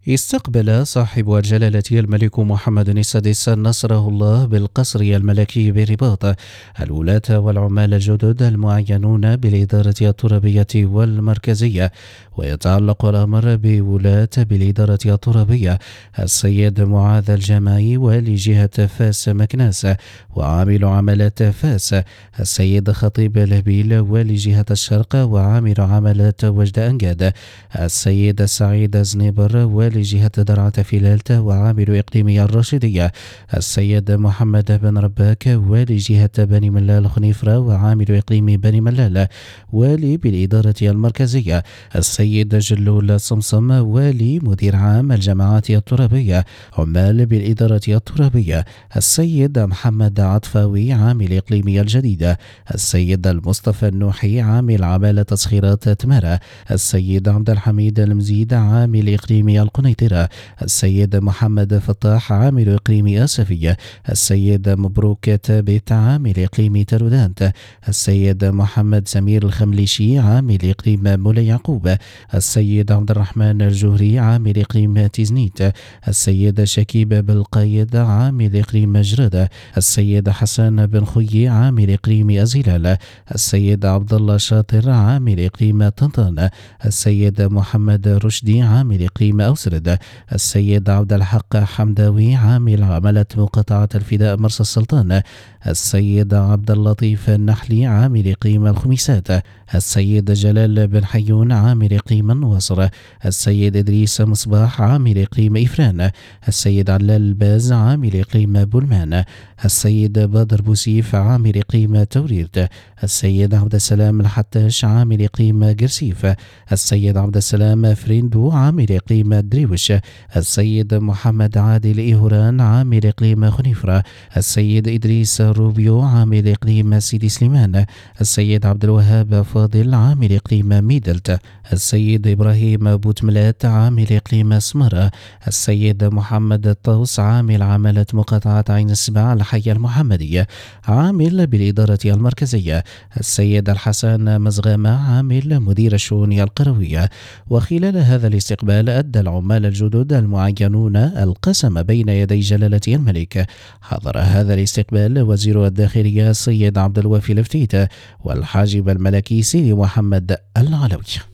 استقبل صاحب الجلالة الملك محمد السادس نصره الله بالقصر الملكي بالرباط الولاة والعمال الجدد المعينون بالإدارة الترابية والمركزية. ويتعلق الأمر بولاة بالإدارة الترابية السيد معاذ الجماعي ولجهة فاس مكناس، وعامل عملات فاس السيد خطيب الهبيل ولجهة الشرق، وعامل عملات وجد أنجاد السيد سعيد زنيبر ولجهة درعا فيلالت، وعامل إقليمي الراشدية السيد محمد بن رباك ولجهة بني ملال خنيفرة، وعامل إقليم بني ملال. والي بالإدارة المركزية السيد جلول صمصم والي مدير عام الجماعات الترابية. عمال بالإدارة الترابية السيد محمد عطفاوي عامل إقليمي الجديدة، السيد المصطفى النوحي عامل عمالة تسخيرات تمارة، السيد عبد الحميد المزيد عامل إقليمي القنيطرة، السيد محمد فتاح عامل إقليم آسفية، السيد مبروك تابت عامل إقليم ترودانت، السيد محمد سمير الخمليشي عامل إقليم مولاي يعقوب، السيد عبد الرحمن الجهري عامل إقليم تيزنيت، السيد شكيب بالقايد عامل إقليم جرادة، السيد حسن بن خوي عامل إقليم أزيلال، السيد عبد الله شاطر عامل إقليم طنطان، السيد محمد رشدي عامل إقليم أوسرد، السيد عبد الحق حمداوي عامل عملة مقاطعة الفداء مرسى السلطان، السيد عبد اللطيف النحلي عامل إقليم الخميسات، السيد جلال بن حيون عامل إقليم النواصر، السيد إدريس مصباح عامل إقليم إفران، السيد علال الباز عامل إقليم بولمان، السيد بدر بوسيف عامل إقليم توريرت، السيد عبد السلام الحتاش عامل إقليم قرسيف، السيد عبد السلام فريندو عامل إقليم دريوش، السيد محمد عادل إيهوران عامل إقليم خنيفرة، السيد إدريس روبيو عامل إقليم سيدي سليمان، السيد عبد الوهاب فاضل عامل إقليم ميدلت، السيد إبراهيم بوتملات عامل إقليم سمرة، السيد محمد الطوس عامل عملة مقاطعة عين السباع الحي المحمدية عامل بالإدارة المركزية، السيد الحسن مزغامة عامل مدير الشؤون القروية. وخلال هذا الاستقبال أدى العمال الجدد المعينون القسم بين يدي جلالة الملك. حضر هذا الاستقبال وزير الداخلية السيد عبد الوافي الفتيت والحاجب الملكي سيدي محمد العلوي.